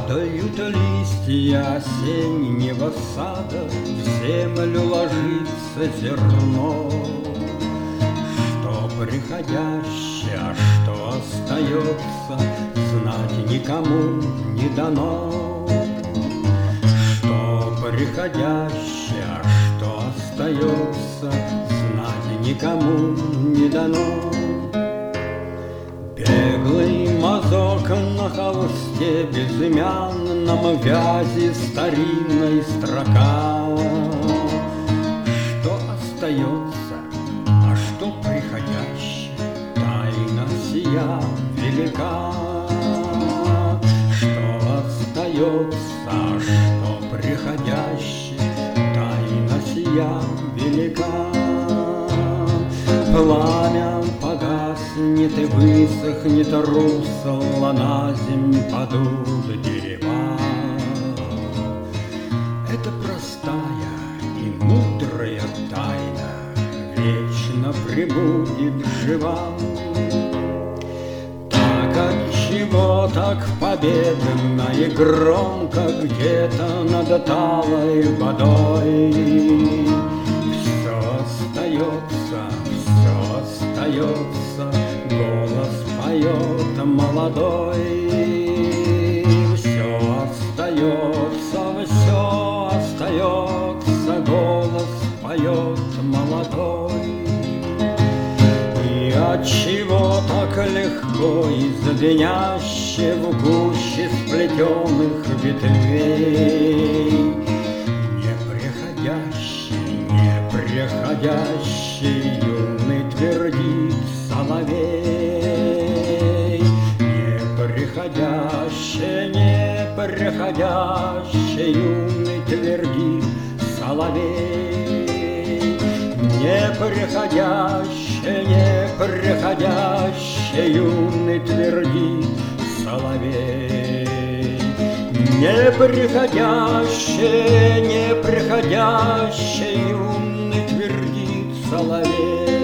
Падают листья осеннего сада, в землю ложится зерно. Что приходящее, а что остается, знать никому не дано. Что приходящее, а что остается, знать никому не дано. Беглый мазок на холсте безымянном, вязи старинной строка. Что остается, а что приходящее, тайна сия велика. Что остается, а что приходящее, тайна сия велика. Пламя погаснет и высохнет русло, на земь падут дерева. Это простая и мудрая тайна вечно пребудет жива. Так отчего так победно и громко где-то над талой водой все остается, голос поет молодой. Все остается, голос поет молодой. И отчего так легко и звеняще в гуще сплетенных ветвей непреходящий юный твердит соловей. Непреходящий юный твердит соловей. Непреходящий юный твердит соловей. Непреходящий юный твердит соловей.